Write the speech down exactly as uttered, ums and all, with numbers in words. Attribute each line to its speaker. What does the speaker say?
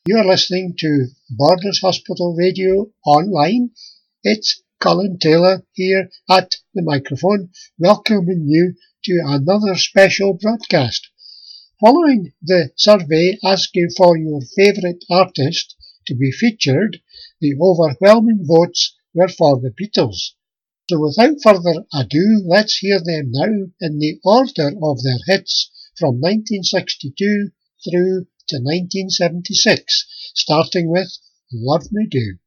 Speaker 1: You are listening to Borders Hospital Radio Online. It's Colin Taylor here at the microphone, welcoming you to another special broadcast. Following the survey asking for your favourite artist to be featured, the overwhelming votes were for the Beatles. So without further ado, let's hear them now in the order of their hits from nineteen sixty-two through to nineteen seventy-six, starting with Love Me Do.